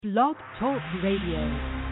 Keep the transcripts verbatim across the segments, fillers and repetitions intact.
Blog Talk Radio.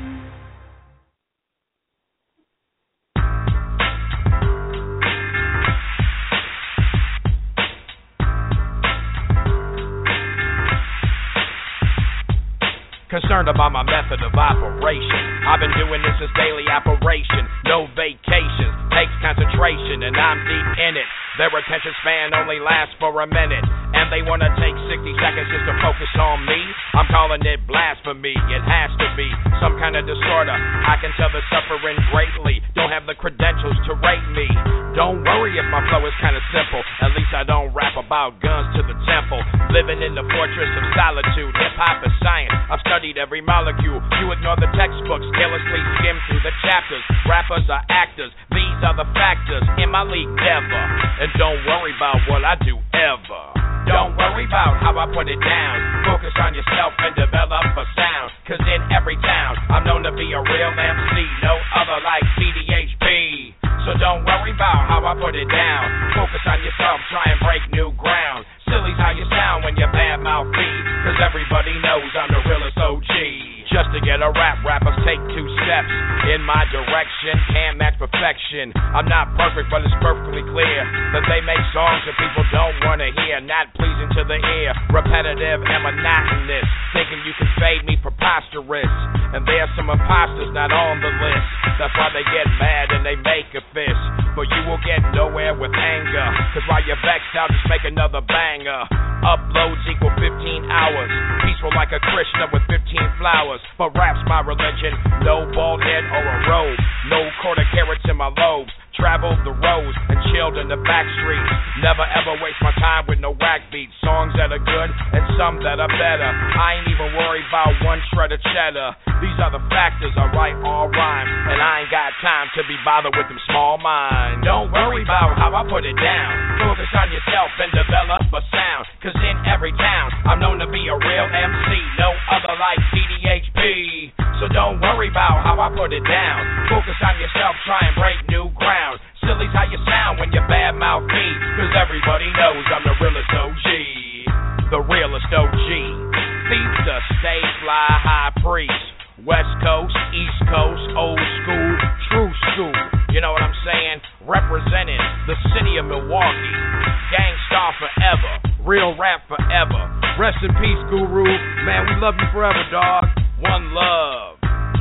Concerned about my method of operation. I've been doing this as daily operation. No vacations, takes concentration, and I'm deep in it. Their attention span only lasts for a minute, and they wanna take sixty seconds just to focus on me. I'm calling it blasphemy. It has to be some kind of disorder. I can tell they're suffering greatly. Don't have the credentials to rate me. Don't worry if my flow is kind of simple. At least I don't rap about guns to the temple. Living in the fortress of solitude. Hip hop is science. I've studied every molecule. You ignore the textbooks, carelessly skim through the chapters. Rappers are actors. These are the factors. In my league, never. And don't worry about what I do ever. Don't worry about how I put it down. Focus on yourself and develop a sound. Cause in every town, I'm known to be a real M C. No other like T D H P. So don't worry about how I put it down. Focus on yourself, try and break new ground. Silly's how you sound when you badmouth me. Cause everybody knows I'm the realest O G. Just to get a rap, rappers take two steps in my direction, can't match perfection. I'm not perfect, but it's perfectly clear that they make songs that people don't want to hear. Not pleasing to the ear, repetitive and monotonous. Thinking you can fade me, preposterous. And there's some imposters not on the list. That's why they get mad and they make a fist. But you will get nowhere with anger. Cause while you're vexed, I'll just make another banger. Uploads equal fifteen hours. Peaceful like a Krishna with fifteen flowers. But rap's my religion. No bald head or a robe. No quarter carats in my lobes. Traveled the roads and chilled in the back streets. Never ever waste my time with no whack beats. Songs that are good and some that are better. I ain't even worried about one shred of cheddar. These are the factors, I write all rhyme. And I ain't got time to be bothered with them small minds. Don't worry about how I put it down. Focus on yourself and develop a sound. Cause in every town, I'm known to be a real M C. No other like T D H P. So don't worry about how I put it down. Focus on yourself, try and break new ground. Silly's how you sound when you badmouth me. Cause everybody knows I'm the realest O G. The realest O G. Thief the stay fly high priest. West Coast, East Coast, old school, true school. You know what I'm saying? Representing the city of Milwaukee. Gangstar forever. Real rap forever. Rest in peace, Guru. Man, we love you forever, dog. One love.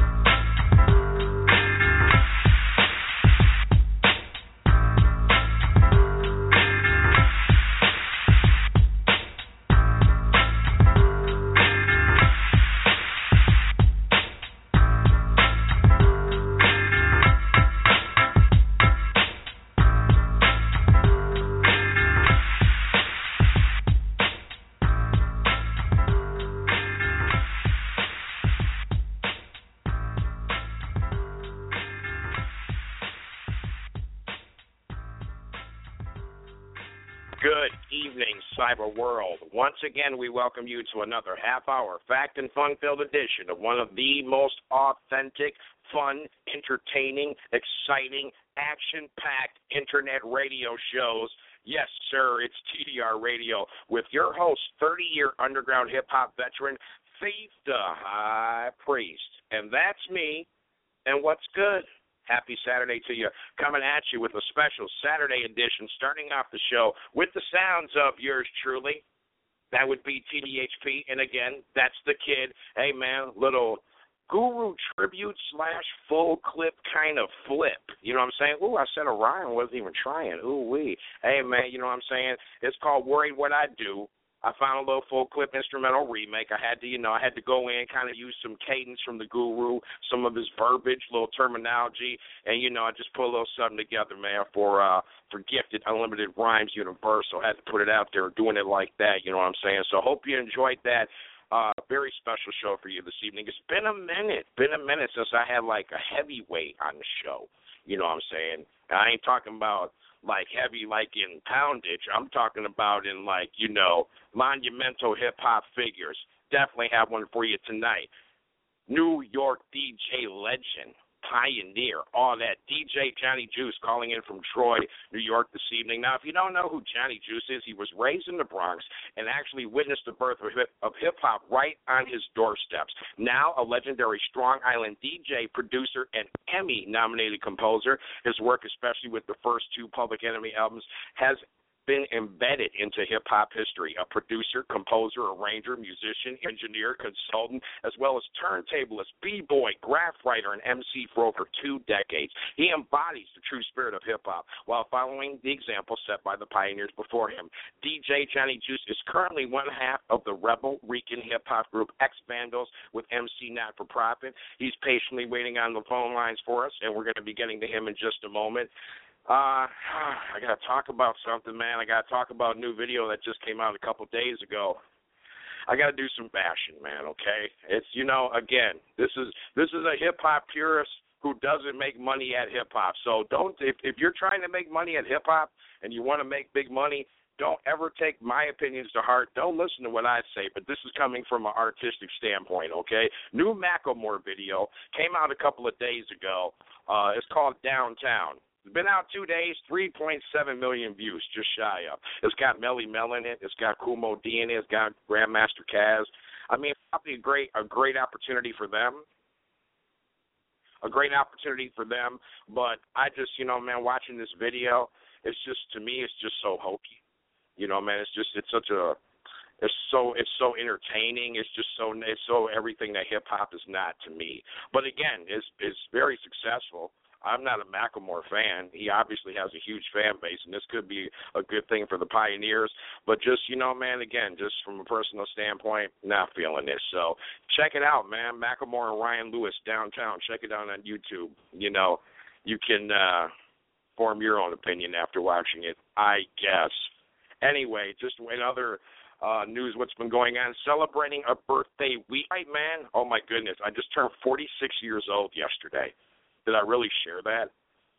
Good evening, cyber world. Once again, we welcome you to another half-hour fact and fun-filled edition of one of the most authentic, fun, entertaining, exciting, action-packed internet radio shows. Yes, sir, it's T D R Radio with your host, thirty-year underground hip-hop veteran, Thief the High Priest. And that's me. And what's good? Happy Saturday to you. Coming at you with a special Saturday edition, starting off the show with the sounds of yours truly. That would be T D H P. And again, that's the kid. Hey, man, little Guru tribute slash full clip kind of flip. You know what I'm saying? Ooh, I said a rhyme. Wasn't even trying. Ooh, wee. Hey, man, you know what I'm saying? It's called Worried What I Do. I found a little full clip instrumental remake. I had to, you know, I had to go in, kind of use some cadence from the Guru, some of his verbiage, little terminology, and, you know, I just put a little something together, man, for uh, for Gifted Unlimited Rhymes Universal. I had to put it out there, doing it like that, you know what I'm saying? So hope you enjoyed that. Uh, very special show for you this evening. It's been a minute, been a minute since I had, like, a heavyweight on the show, you know what I'm saying? I ain't talking about like heavy like in poundage. I'm talking about in like, you know, monumental hip-hop figures. Definitely have one for you tonight. New York D J legend, Pioneer. All that. D J Johnny Juice calling in from Troy, New York this evening. Now, if you don't know who Johnny Juice is, he was raised in the Bronx and actually witnessed the birth of hip- of hip-hop right on his doorsteps. Now a legendary Strong Island D J, producer, and Emmy-nominated composer, his work, especially with the first two Public Enemy albums, has been embedded into hip-hop history. A producer, composer, arranger, musician, engineer, consultant, as well as turntablist, b-boy, graph writer, and M C for over two decades. He embodies the true spirit of hip-hop while following the example set by the pioneers before him. D J Johnny Juice is currently one half of the Rebel Rican hip-hop group X Bandos with M C Not for Profit. He's patiently waiting on the phone lines for us, and we're going to be getting to him in just a moment. Uh, I got to talk about something, man. I got to talk about a new video that just came out a couple days ago. I got to do some bashing, man, okay? It's, you know, again, this is this is a hip-hop purist who doesn't make money at hip-hop. So don't, if, if you're trying to make money at hip-hop and you want to make big money, don't ever take my opinions to heart. Don't listen to what I say, but this is coming from an artistic standpoint, okay? New Macklemore video came out a couple of days ago. Uh, it's called Downtown. It's been out two days, three point seven million views, just shy of. It's got Melly Mel in it. It's got Kumo D in it. It's got Grandmaster Caz. I mean, probably a great, a great opportunity for them. A great opportunity for them. But I just, you know, man, watching this video, it's just, to me, it's just so hokey. You know, man, it's just, it's such a, it's so, it's so entertaining. It's just so, it's so everything that hip hop is not to me. But again, it's, it's very successful. I'm not a Macklemore fan. He obviously has a huge fan base, and this could be a good thing for the Pioneers. But just, you know, man, again, just from a personal standpoint, not feeling this. So check it out, man. Macklemore and Ryan Lewis, Downtown. Check it out on YouTube. You know, you can uh, form your own opinion after watching it, I guess. Anyway, just in other uh, news, what's been going on, celebrating a birthday week. Right, man? Oh, my goodness. I just turned forty-six years old yesterday. Did I really share that?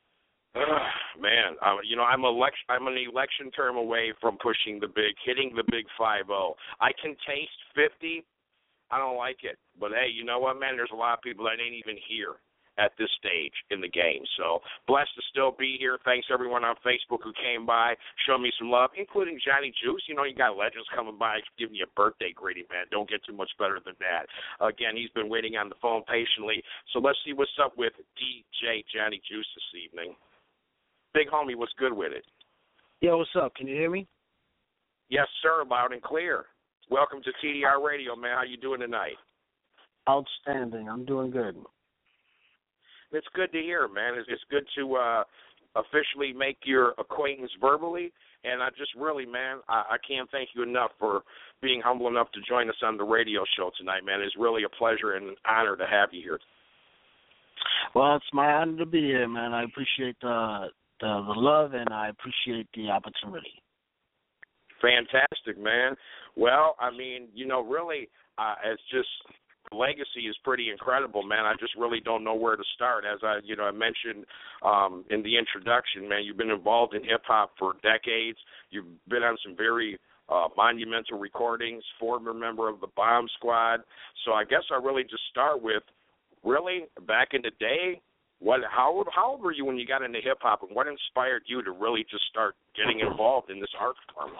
Ugh, man, uh, you know, I'm, election, I'm an election term away from pushing the big, hitting the big five oh. I can taste fifty. I don't like it. But, hey, you know what, man? There's a lot of people that ain't even here at this stage in the game. So blessed to still be here. Thanks, everyone on Facebook who came by, showed me some love, including Johnny Juice. You know, you got legends coming by, giving you a birthday greeting, man. Don't get too much better than that. Again, he's been waiting on the phone patiently. So let's see what's up with D J Johnny Juice this evening. Big homie, what's good with it? Yo, what's up? Can you hear me? Yes, sir, loud and clear. Welcome to T D R Radio, man. How you doing tonight? Outstanding. I'm doing good. It's good to hear, man. It's, it's good to uh, officially make your acquaintance verbally. And I just really, man, I, I can't thank you enough for being humble enough to join us on the radio show tonight, man. It's really a pleasure and an honor to have you here. Well, it's my honor to be here, man. I appreciate the, the, the love, and I appreciate the opportunity. Fantastic, man. Well, I mean, you know, really, uh, it's just – legacy is pretty incredible, man. I just really don't know where to start. As I, you know, I mentioned um, in the introduction, man, you've been involved in hip-hop for decades. You've been on some very uh, monumental recordings, former member of the Bomb Squad. So I guess I really just start with, really, back in the day, what? How, how old were you when you got into hip-hop, and what inspired you to really just start getting involved in this art form?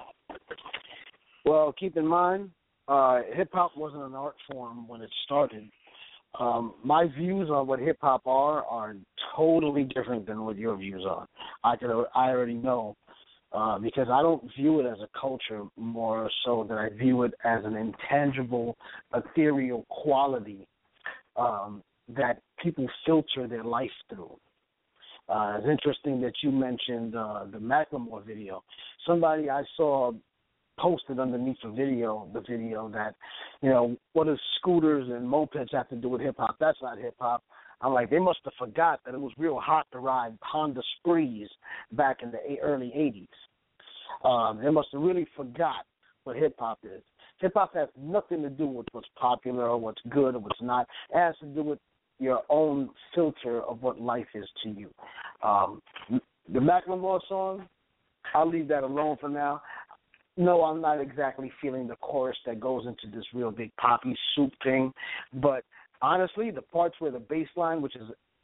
Well, keep in mind, Uh, hip-hop wasn't an art form when it started. Um, my views on what hip-hop are are totally different than what your views are. I could, I already know uh, because I don't view it as a culture more so than I view it as an intangible, ethereal quality um, that people filter their life through. Uh, it's interesting that you mentioned uh, the Macklemore video. Somebody I saw posted underneath the video, the video that, you know, what does scooters and mopeds have to do with hip-hop? That's not hip-hop. I'm like, they must have forgot that it was real hot to ride Honda Sprees back in the early eighties. Um, they must have really forgot what hip-hop is. Hip-hop has nothing to do with what's popular or what's good or what's not. It has to do with your own filter of what life is to you. Um, the Macklemore song, I'll leave that alone for now. No, I'm not exactly feeling the chorus that goes into this real big poppy soup thing. But honestly, the parts where the bass line, which is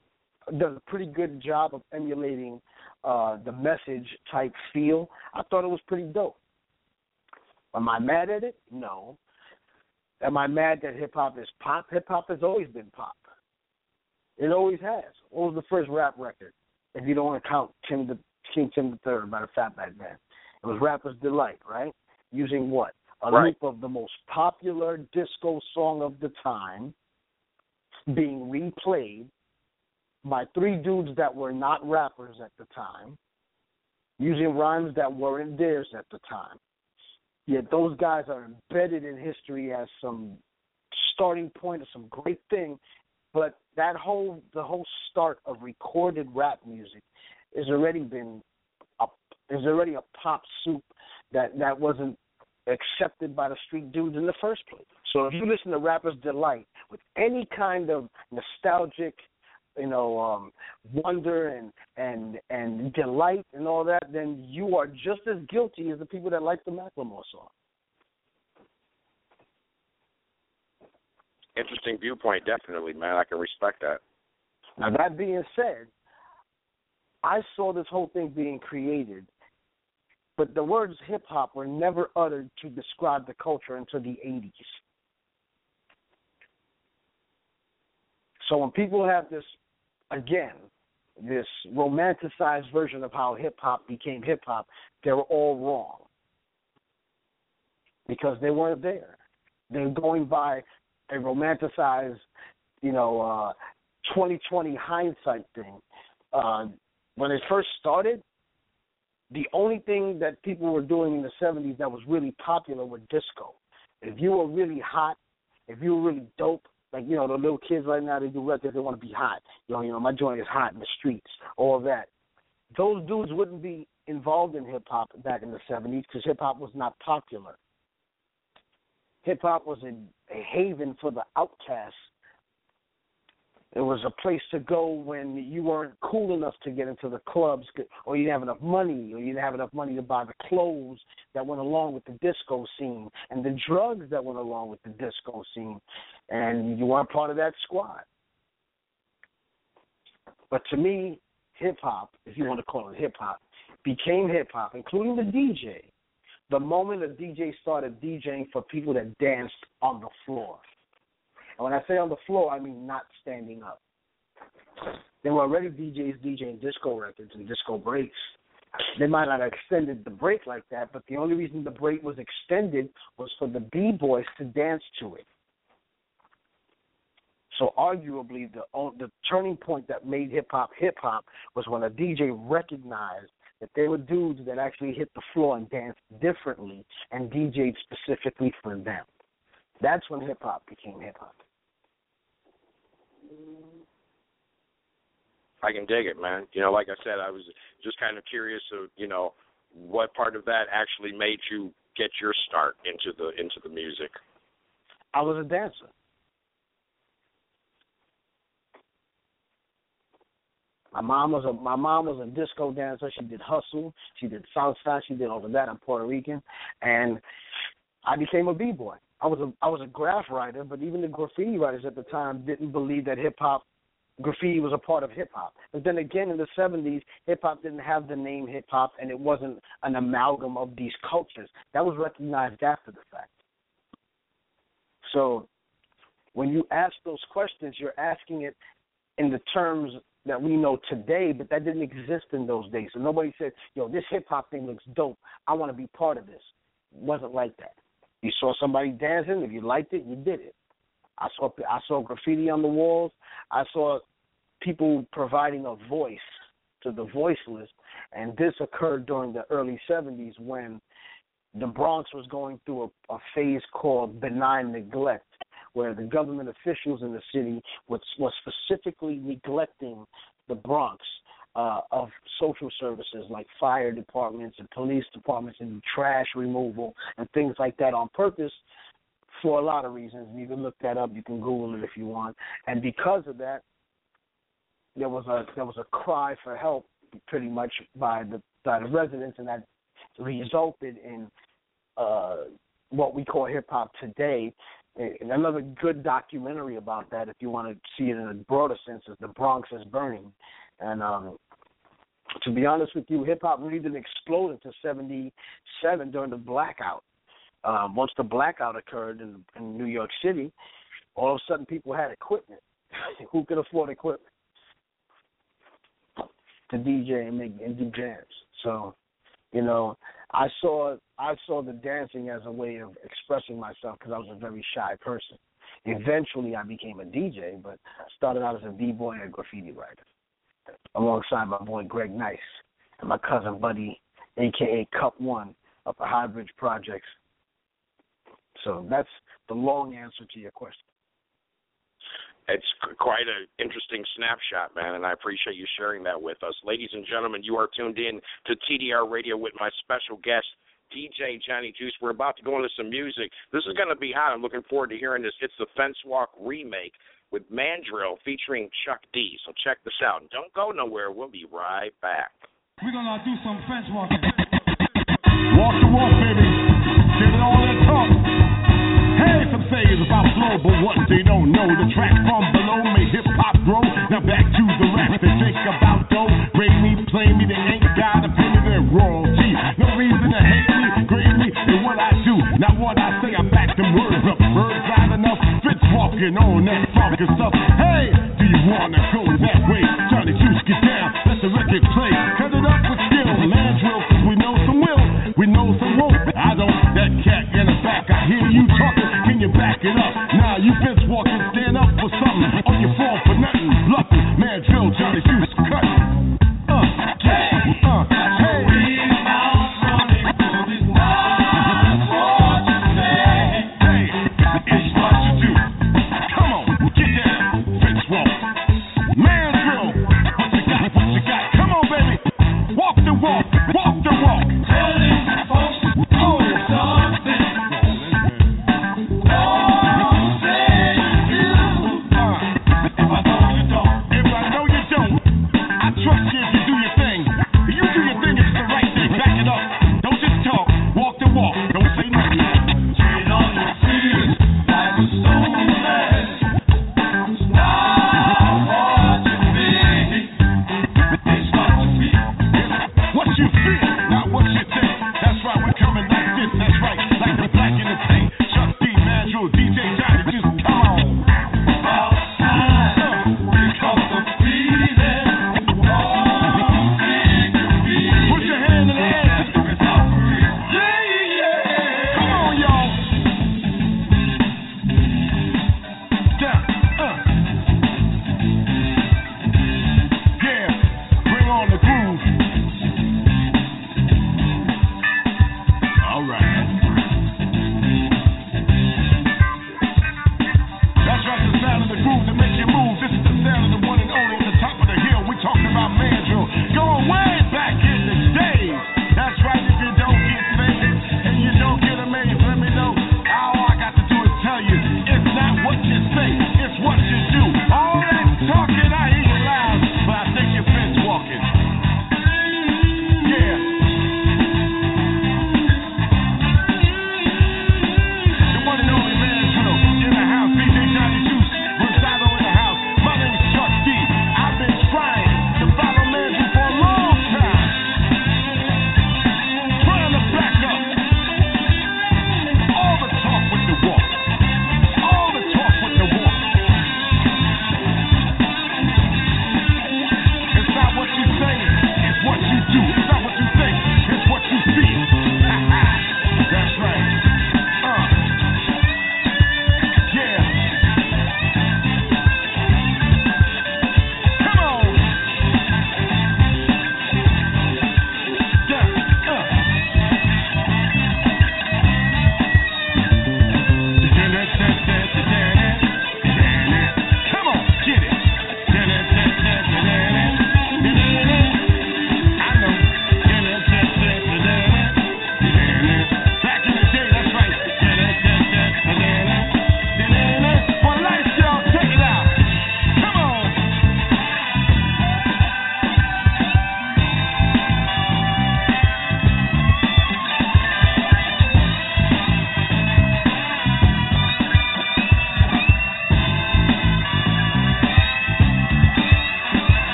does a pretty good job of emulating uh, the message type feel. I thought it was pretty dope. Am I mad at it? No. Am I mad that hip-hop is pop? Hip-hop has always been pop. It always has. What was the first rap record? If you don't want to count Tim the, King Tim the Third by the Fatback Band. It was Rapper's Delight, right? Using what? A right. loop of the most popular disco song of the time being replayed by three dudes that were not rappers at the time, using rhymes that weren't theirs at the time. Yet those guys are embedded in history as some starting point of some great thing. But that whole the whole start of recorded rap music has already been a is already a pop soup that, that wasn't accepted by the street dudes in the first place. So if you listen to Rapper's Delight with any kind of nostalgic, you know, um, wonder and, and and delight and all that, then you are just as guilty as the people that like the Macklemore song. Interesting viewpoint, definitely, man. I can respect that. Now, that being said, I saw this whole thing being created, but the words hip-hop were never uttered to describe the culture until the eighties. So when people have this, again, this romanticized version of how hip-hop became hip-hop, they're all wrong because they weren't there. They're going by a romanticized, you know, uh, twenty twenty hindsight thing. Uh, when it first started, the only thing that people were doing in the seventies that was really popular was disco. If you were really hot, if you were really dope, like, you know, the little kids right now, they do records, they want to be hot. You know, you know, my joint is hot in the streets, all that. Those dudes wouldn't be involved in hip-hop back in the seventies because hip-hop was not popular. Hip-hop was a, a haven for the outcasts. It was a place to go when you weren't cool enough to get into the clubs, or you didn't have enough money, or you didn't have enough money to buy the clothes that went along with the disco scene and the drugs that went along with the disco scene, and you weren't part of that squad. But to me, hip-hop, if you want to call it hip-hop, became hip-hop, including the D J, the moment a D J started DJing for people that danced on the floor. And when I say on the floor, I mean not standing up. There were already D Js DJing disco records and disco breaks. They might not have extended the break like that, but the only reason the break was extended was for the B-boys to dance to it. So arguably the the turning point that made hip-hop hip-hop was when a D J recognized that there were dudes that actually hit the floor and danced differently and D J'd specifically for them. That's when hip-hop became hip-hop. I can dig it, man. You know, like I said, I was just kind of curious of, you know, what part of that actually made you get your start into the into the music. I was a dancer. My mom was a my mom was a disco dancer. She did hustle. She did Southside. She did all of that. I'm Puerto Rican, and I became a b-boy. I was a I was a graph writer, but even the graffiti writers at the time didn't believe that hip hop graffiti was a part of hip hop. But then again, in the seventies, hip hop didn't have the name hip hop, and it wasn't an amalgam of these cultures. That was recognized after the fact. So when you ask those questions, you're asking it in the terms that we know today, but that didn't exist in those days. So nobody said, yo, this hip-hop thing looks dope. I want to be part of this. It wasn't like that. You saw somebody dancing. If you liked it, you did it. I saw I saw graffiti on the walls. I saw people providing a voice to the voiceless, and this occurred during the early seventies when the Bronx was going through a, a phase called benign neglect, where the government officials in the city was, was specifically neglecting the Bronx uh, of social services like fire departments and police departments and trash removal and things like that on purpose for a lot of reasons. You can look that up. You can Google it if you want. And because of that, there was a there was a cry for help pretty much by the, by the residents, and that resulted in uh, what we call hip-hop today, And another good documentary about that, if you want to see it in a broader sense, is The Bronx is Burning. And um, to be honest with you, hip-hop really didn't explode until seventy-seven during the blackout. Um, once the blackout occurred in, in New York City, all of a sudden people had equipment. Who could afford equipment to D J and, make, and do jams? So, you know, I saw I saw the dancing as a way of expressing myself because I was a very shy person. Eventually, I became a D J, but I started out as a b-boy and a graffiti writer, alongside my boy Greg Nice and my cousin Buddy, a k a. Cup One, up at High Bridge Projects. So that's the long answer to your question. It's quite an interesting snapshot, man, and I appreciate you sharing that with us. Ladies and gentlemen, you are tuned in to T D R Radio with my special guest, D J Johnny Juice. We're about to go into some music. This is going to be hot. I'm looking forward to hearing this. It's the Fence Walk remake with Mandrill featuring Chuck D. So check this out. And don't go nowhere. We'll be right back. We're going to do some fence walking. Walk the walk, baby. Get it all that talk. Hey, some say it's about flow, but what they don't know, the track from below made hip-hop grow. Now back to the rap they think about, though. Grade me, play me, they ain't got a penny, they're royalty. No reason to hate me, grade me, and what I do, not what I say, I back them words up. Birds loud enough, fits walking on that funky stuff. Hey, do you wanna go that way? Johnny Juice, get down, let the record play. Cut it up with skill, man drill, cause we know some will, we know some won't. I don't, that cat in the back, I hear you talking. Can you back it up? Nah, you fence walking, stand up for something. On your fall for nothing, bluffing. Man, drill, Johnny Juice, cut. Uh, hey, uh, hey. Hey, it's what you do. Come on, get down, fence walk. Man, drill, what you got, what you got? Come on, baby, walk the walk, walk the walk. Oh, something.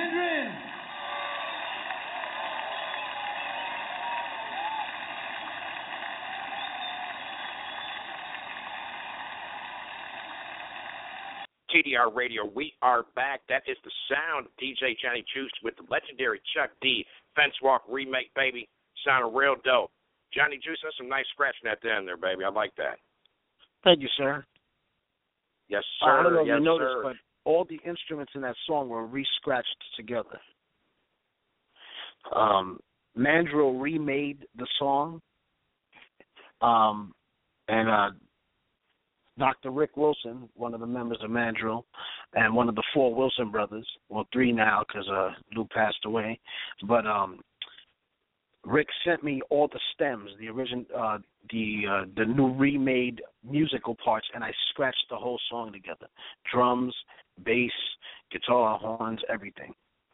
Hendrix. T D R Radio, we are back. That is the sound of D J Johnny Juice with the legendary Chuck D Fence Walk remake, baby. Sounding real dope. Johnny Juice, that's some nice scratching at the end there, baby. I like that. Thank you, sir. Yes, sir. I don't know if yes, you noticed, sir. but all the instruments in that song were re-scratched together. Um, Mandrill remade the song, um, and uh, Doctor Rick Wilson, one of the members of Mandrill, and one of the four Wilson brothers, well, three now because uh, Lou passed away, but um, Rick sent me all the stems, the origin, uh, the uh, the new remade musical parts, and I scratched the whole song together: drums, bass, guitar, horns, everything.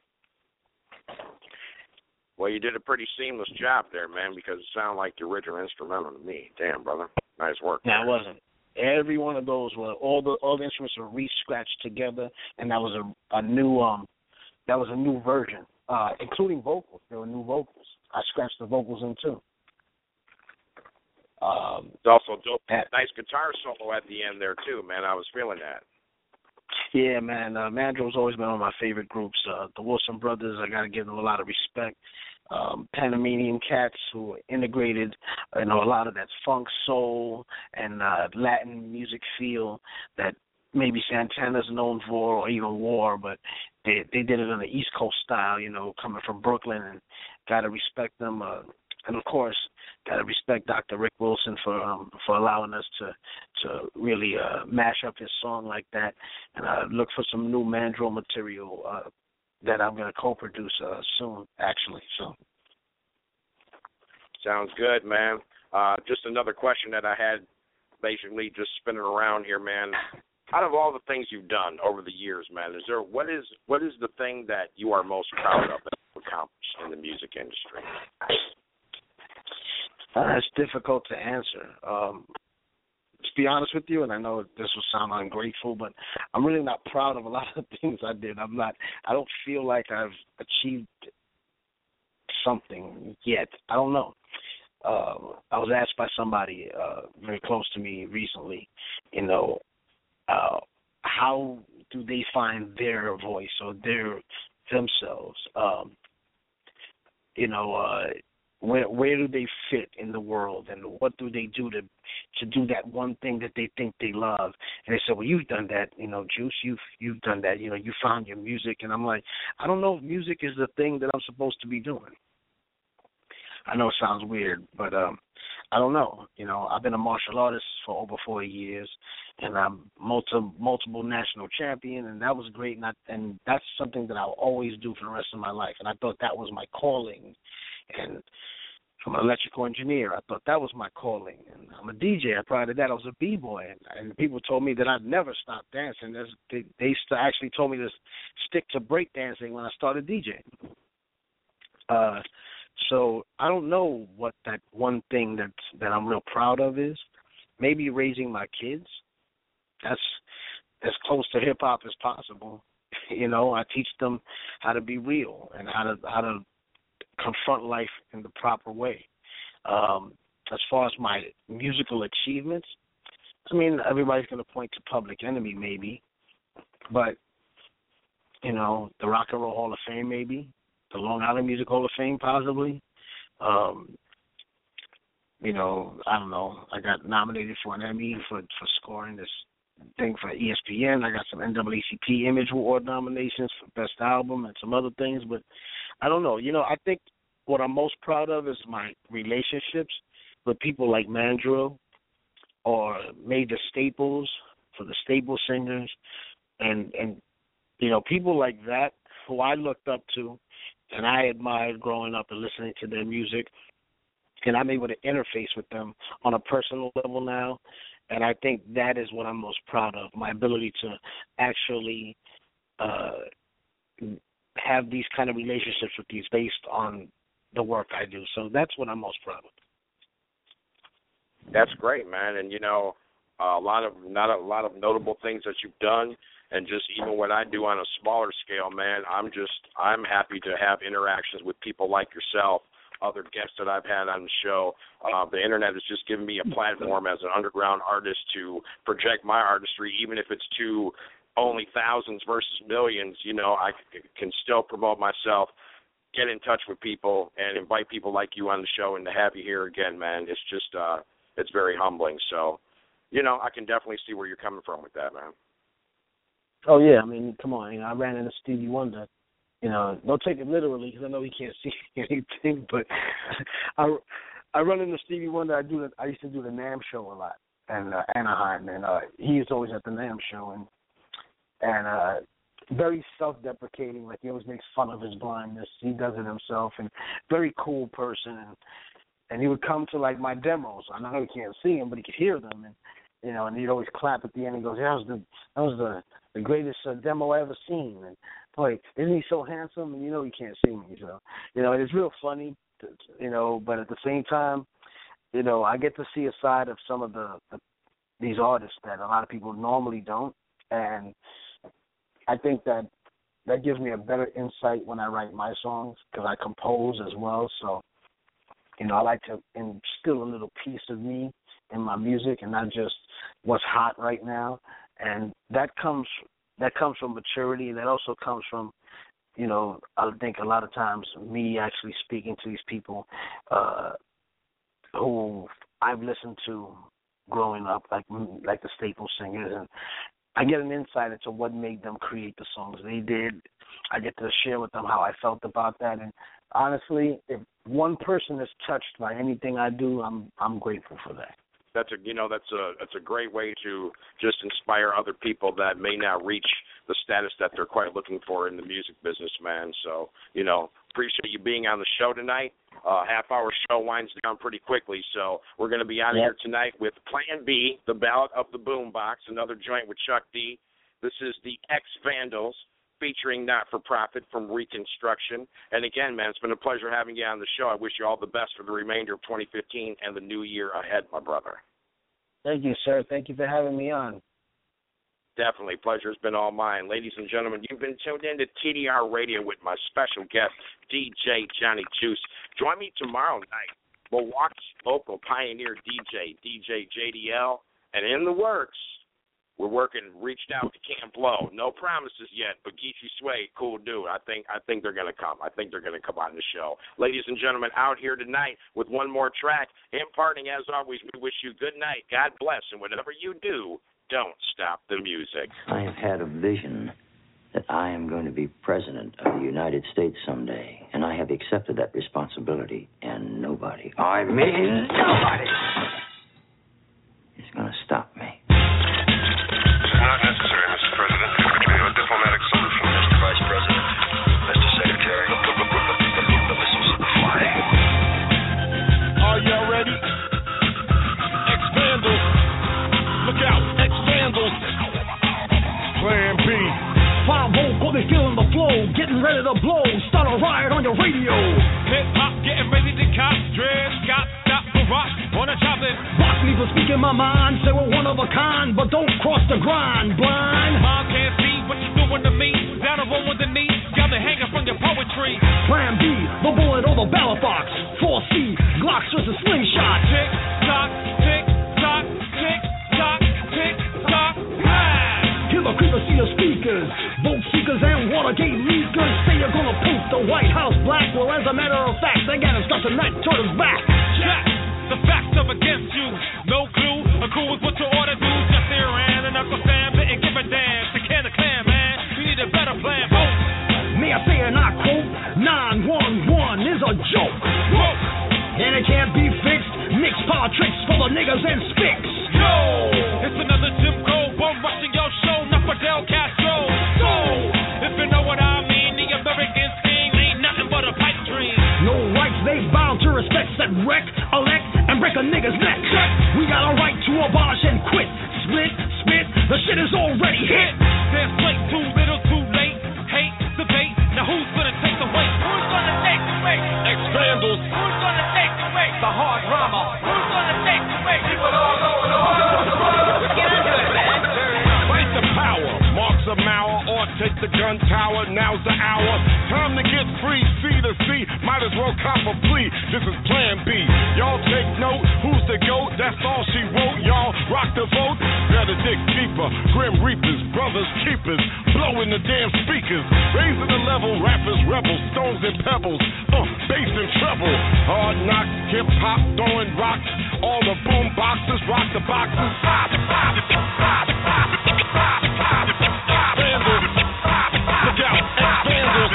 Well, you did a pretty seamless job there, man, because it sounded like the original instrumental to me. Damn, brother, nice work. No, it wasn't. Every one of those were all the all the instruments were re-scratched together, and that was a, a new um that was a new version, uh, including vocals. There were new vocals. I scratched the vocals in too. Um, it's also dope. At, nice guitar solo at the end there too, man. I was feeling that. Yeah, man. Uh, Mandrill's always been one of my favorite groups. Uh, the Wilson brothers, I got to give them a lot of respect. Um, Panamanian cats who integrated, you know, a lot of that funk, soul, and uh, Latin music feel that maybe Santana's known for, or even War, but they they did it in the East Coast style, you know, coming from Brooklyn, and got to respect them. Uh, and of course, got to respect Doctor Rick Wilson for um, for allowing us to to really uh, mash up his song like that, and uh, look for some new Mandrill material uh, that I'm going to co-produce uh, soon, actually. So, sounds good, man. Uh, just another question that I had, basically just spinning around here, man. Out of all the things you've done over the years, man, is there what is what is the thing that you are most proud of that you've accomplished in the music industry? Uh, it's difficult to answer. Um, to be honest with you, and I know this will sound ungrateful, but I'm really not proud of a lot of the things I did. I'm not. I don't feel like I've achieved something yet. I don't know. Uh, I was asked by somebody uh, very close to me recently, you know, uh, how do they find their voice or their themselves? Um, you know, uh, where where do they fit in the world, and what do they do to to do that one thing that they think they love? And they said, well, you've done that, you know, Juice, you've you've done that, you know, you found your music. And I'm like, I don't know if music is the thing that I'm supposed to be doing. I know it sounds weird, but um, I don't know. You know, I've been a martial artist for over forty years, and I'm multi, multiple national champion, and that was great, and, I, and that's something that I'll always do for the rest of my life. And I thought that was my calling. And I'm an electrical engineer. I thought that was my calling. And I'm a D J. Prior to that, I was a B-boy. And, and people told me that I'd never stop dancing. There's, they they actually told me to stick to break dancing when I started DJing. Uh, so I don't know what that one thing that that I'm real proud of is. Maybe raising my kids. That's as close to hip hop as possible. You know, I teach them how to be real and how to how to confront life in the proper way. Um, as far as my musical achievements, I mean, everybody's going to point to Public Enemy, maybe, but you know, the Rock and Roll Hall of Fame, maybe, the Long Island Music Hall of Fame, possibly. Um, you know, I don't know. I got nominated for an Emmy for for scoring this thing for E S P N. I got some N double A C P Image Award nominations for Best Album and some other things, but I don't know. You know, I think what I'm most proud of is my relationships with people like Mandrill or Major Staples for the Staple Singers, and, and you know, people like that who I looked up to and I admired growing up and listening to their music, and I'm able to interface with them on a personal level now, and I think that is what I'm most proud of, my ability to actually uh, have these kind of relationships with these based on the work I do. So that's what I'm most proud of. That's great, man. And, you know, Uh, a lot of not a lot of notable things that you've done, and just even what I do on a smaller scale, man. I'm just I'm happy to have interactions with people like yourself, other guests that I've had on the show. Uh, the internet has just given me a platform as an underground artist to project my artistry, even if it's to only thousands versus millions. You know, I c- can still promote myself, get in touch with people, and invite people like you on the show, and to have you here again, man, it's just uh, it's very humbling. So, you know, I can definitely see where you're coming from with that, man. Oh, yeah, I mean, come on. You know, I ran into Stevie Wonder. You know, don't take it literally because I know he can't see anything, but I, I run into Stevie Wonder. I do. The, I used to do the NAMM show a lot in uh, Anaheim, and uh, he's always at the NAMM show, and and uh, very self-deprecating. Like, he always makes fun of his blindness. He does it himself, and very cool person. And, and he would come to, like, my demos. I know he can't see them, but he could hear them, and you know, and he'd always clap at the end and goes, that was the that was the, the greatest uh, demo I ever seen. And boy, isn't he so handsome? And you know he can't see me, so you know, it's real funny, to, you know. But at the same time, you know, I get to see a side of some of the, the these artists that a lot of people normally don't, and I think that that gives me a better insight when I write my songs because I compose as well. So, you know, I like to instill a little piece of me in my music and not just what's hot right now. And that comes that comes from maturity, and that also comes from, you know, I think a lot of times me actually speaking to these people uh, who I've listened to growing up, like like the staple singers, and I get an insight into what made them create the songs they did. I get to share with them how I felt about that, and honestly, if one person is touched by anything I do, I'm I'm grateful for that. That's a you know that's a that's a great way to just inspire other people that may not reach the status that they're quite looking for in the music business, man. So, you know, appreciate you being on the show tonight. Uh, half hour show winds down pretty quickly, so we're going to be out of yep. here tonight with Plan B, the Ballad of the Boombox, another joint with Chuck D. This is the X Vandals featuring Not For Profit from Reconstruction. And again, man, it's been a pleasure having you on the show. I wish you all the best for the remainder of twenty fifteen and the new year ahead, my brother. Thank you, sir. Thank you for having me on. Definitely. Pleasure has been all mine. Ladies and gentlemen, you've been tuned in to T D R Radio with my special guest, D J Johnny Juice. Join me tomorrow night, Milwaukee's local pioneer D J, D J J D L. And in the works, we're working, reached out to Camp Low. No promises yet, but Geechee Sway, cool dude. I think I think they're going to come. I think they're going to come on the show. Ladies and gentlemen, out here tonight with one more track. In parting, as always, we wish you good night. God bless, and whatever you do, don't stop the music. I have had a vision that I am going to be president of the United States someday, and I have accepted that responsibility, and nobody, I mean nobody, is going to stop me. Not necessary, Mister President. We have a diplomatic solution. Mister Vice President, Mister Secretary, the missiles are flying. Are y'all ready? X-Vandals. Look out, X-Vandals. Plan B. Five volt, got me feeling the flow, getting ready to blow. Start a riot on your radio. Hip hop, getting ready to cop. Dread, Scott, stop the rock, wanna chop it. Rock me for speaking my mind, say we're one of a kind, but don't cross the grind, blind. Mom can't see what you're doing to me. Down the road with the knee, got me hanging from your poetry. Plan B, the bullet or the ballot box. four C, Glocks versus slingshot. Tick tock, tick tock, tick tock, tick tock, ah! Killer creeper see your speakers. Vote seekers and Watergate leakers say you're gonna paint the White House black. Well, as a matter of fact, they got instruction that turtles back. Jack, the facts are against you. No clue, a clue is what you ought to do. Just there and an Uncle Sam didn't give a damn. To can the clan, man, we need a better plan. Vote. May I say and I quote, nine one one is a joke. Vote. And it can't be fixed. Mixed power tricks for the niggas and spicks. Yo, it's another Jim Crow, bum rushing your show, not Fidel Castro. So, if you know what I mean, the American thing ain't nothing but a pipe dream. No rights, they bound to respect, set wreck, elect, and break a nigga's neck. Check. We got a right to abolish and quit. Split, spit, the shit is already hit. There's late, too little, too late. Hate, debate, now who's gonna take the weight? Who's gonna take the weight? X-Vandals. Who's gonna take the weight? The hard drama. Who's gonna take the weight? People all over the world. to see, might as well cop a plea. This is Plan B. Y'all take note, who's the GOAT? That's all she wrote. Y'all rock the vote. Better dig deeper. Grim Reapers, brothers keepers, blowing the damn speakers, raising the level. Rappers, rebels, stones and pebbles, uh, bass and treble. Hard knocks, hip hop, throwing rocks. All the boom boxes, rock the boxes. Pop, pop, pop, pop, pop, pop, pop. Vandals, look out, vandals.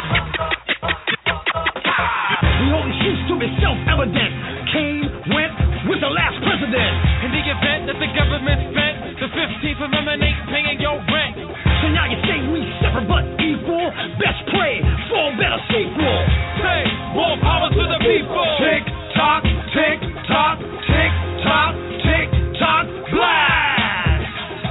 We hold truth to it, self-evident. Came, went with the last president. In the event that the government spent the fifteenth Amendment ain't paying your rent. So now you say we separate but equal. Best play for a better sequel. Hey, more power to the people. Tick tock, tick tock, tick tock, tick tock, blast.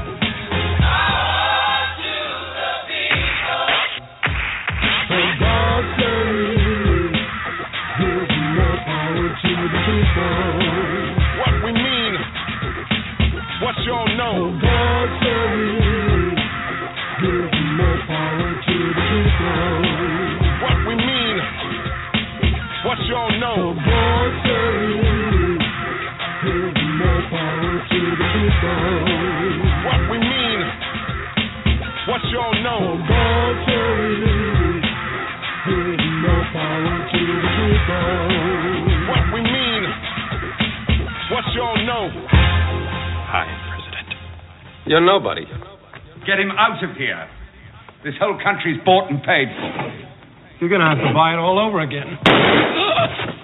For God's sake, give more power to the people. What we mean, what y'all know. For God's sake, give more power to the people. What we mean, what y'all know. For God's sake, give more power to the people. What we mean, what y'all know. For God's sake, give more power to the people. What we mean, what y'all know. Hi, President. You're nobody. Get him out of here. This whole country's bought and paid for. You're gonna have to buy it all over again.